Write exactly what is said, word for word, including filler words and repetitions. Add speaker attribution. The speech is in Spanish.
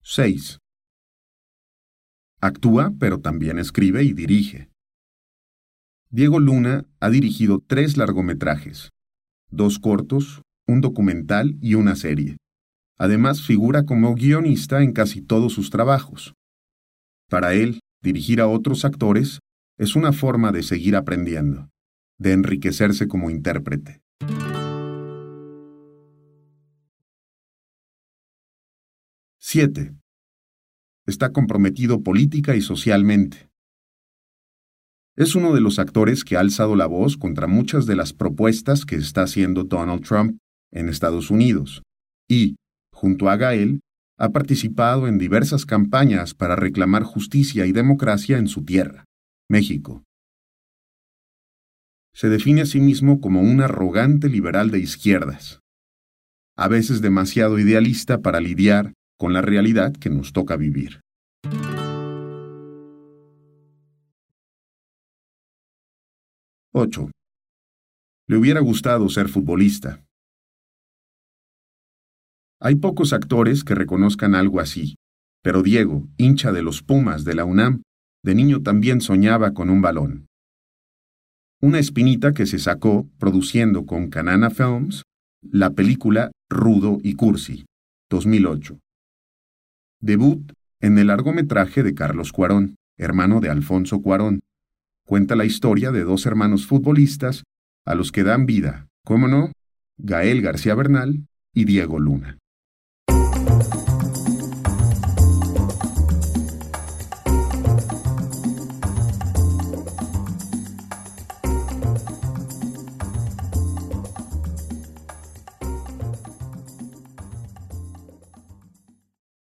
Speaker 1: seis. Actúa, pero también escribe y dirige. Diego Luna ha dirigido tres largometrajes, dos cortos, un documental y una serie. Además, figura como guionista en casi todos sus trabajos. Para él, dirigir a otros actores es una forma de seguir aprendiendo, de enriquecerse como intérprete. siete. Está comprometido política y socialmente. Es uno de los actores que ha alzado la voz contra muchas de las propuestas que está haciendo Donald Trump en Estados Unidos y, junto a Gael, ha participado en diversas campañas para reclamar justicia y democracia en su tierra, México. Se define a sí mismo como un arrogante liberal de izquierdas, a veces demasiado idealista para lidiar con la realidad que nos toca vivir. ocho. Le hubiera gustado ser futbolista. Hay pocos actores que reconozcan algo así, pero Diego, hincha de los Pumas de la UNAM, de niño también soñaba con un balón. Una espinita que se sacó produciendo con Canana Films la película Rudo y Cursi, dos mil ocho. Debut en el largometraje de Carlos Cuarón, hermano de Alfonso Cuarón. Cuenta la historia de dos hermanos futbolistas a los que dan vida, cómo no, Gael García Bernal y Diego Luna.